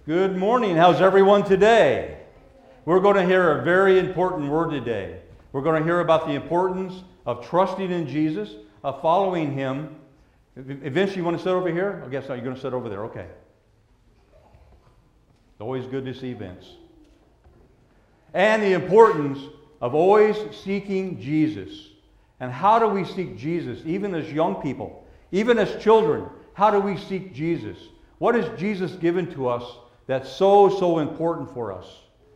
Good morning. How's everyone today? We're going to hear a very important word today. We're going to hear about the importance of trusting in Jesus, of following Him. Eventually, you want to sit over here? I guess not. You're going to sit over there. Okay. It's always good to see Vince. And the importance of always seeking Jesus. And how do we seek Jesus, even as young people, even as children? How do we seek Jesus? What has Jesus given to us that's so important for us?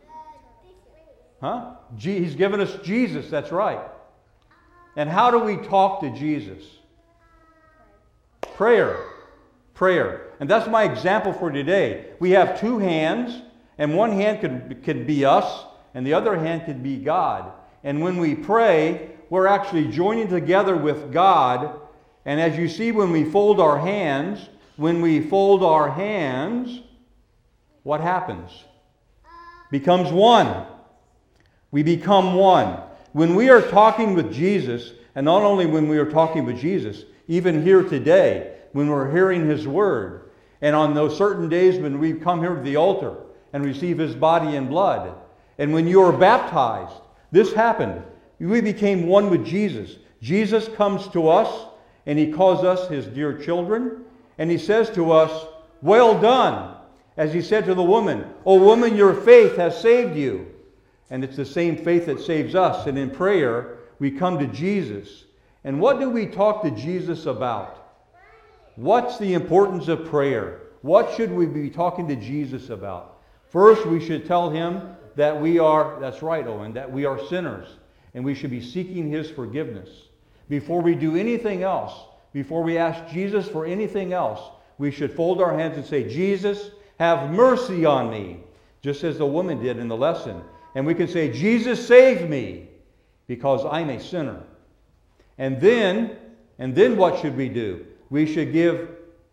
Huh? He's given us Jesus, that's right. And how do we talk to Jesus? Prayer. And that's my example for today. We have two hands, and one hand could be us, and the other hand could be God. And when we pray, we're actually joining together with God. And as you see, when we fold our hands, what happens? Becomes one. We become one. When we are talking with Jesus, and not only when we are talking with Jesus, even here today, when we're hearing His Word, and on those certain days when we come here to the altar and receive His body and blood, and when you are baptized, this happened. We became one with Jesus. Jesus comes to us, and He calls us His dear children, and He says to us, "Well done." As He said to the woman, "O woman, your faith has saved you." And it's the same faith that saves us. And in prayer, we come to Jesus. And what do we talk to Jesus about? What's the importance of prayer? What should we be talking to Jesus about? First, we should tell Him that we are, that's right, Owen, that we are sinners. And we should be seeking His forgiveness. Before we do anything else, before we ask Jesus for anything else, we should fold our hands and say, "Jesus, have mercy on me," just as the woman did in the lesson. And we can say, "Jesus, save me," because I'm a sinner. And then what should we do? We should give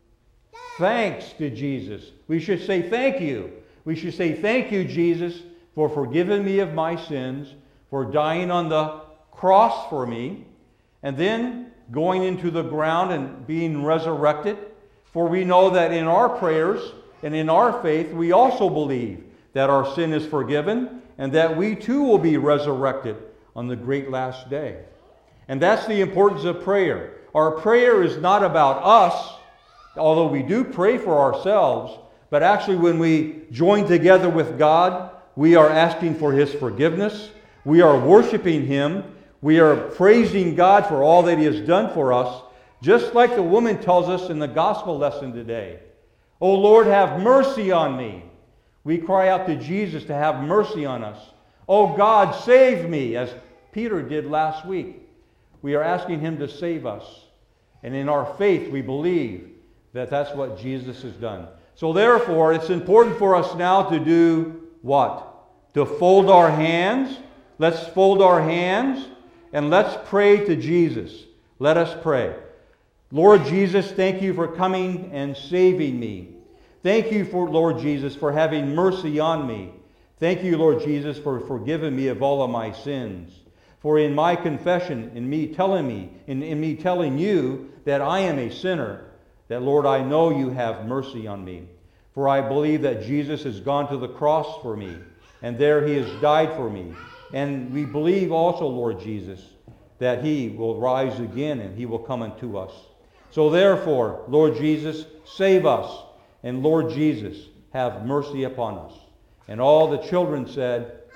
thanks to Jesus. We should say thank you. We should say, "Thank you, Jesus, for forgiving me of my sins, for dying on the cross for me, and then going into the ground and being resurrected." For we know that in our prayers and in our faith, we also believe that our sin is forgiven and that we too will be resurrected on the great last day. And that's the importance of prayer. Our prayer is not about us, although we do pray for ourselves, but actually when we join together with God, we are asking for His forgiveness. We are worshiping Him. We are praising God for all that He has done for us, just like the woman tells us in the gospel lesson today. "O Lord, have mercy on me." We cry out to Jesus to have mercy on us. "Oh God, save me," as Peter did last week. We are asking Him to save us. And in our faith, we believe that that's what Jesus has done. So therefore, it's important for us now to do what? To fold our hands. Let's fold our hands and let's pray to Jesus. Let us pray. Lord Jesus, thank you for coming and saving me. Thank you, Lord Jesus, for having mercy on me. Thank you, Lord Jesus, for forgiving me of all of my sins. For in my confession, in me telling you that I am a sinner, that, Lord, I know you have mercy on me. For I believe that Jesus has gone to the cross for me, and there He has died for me. And we believe also, Lord Jesus, that He will rise again and He will come unto us. So therefore, Lord Jesus, save us. And Lord Jesus, have mercy upon us. And all the children said,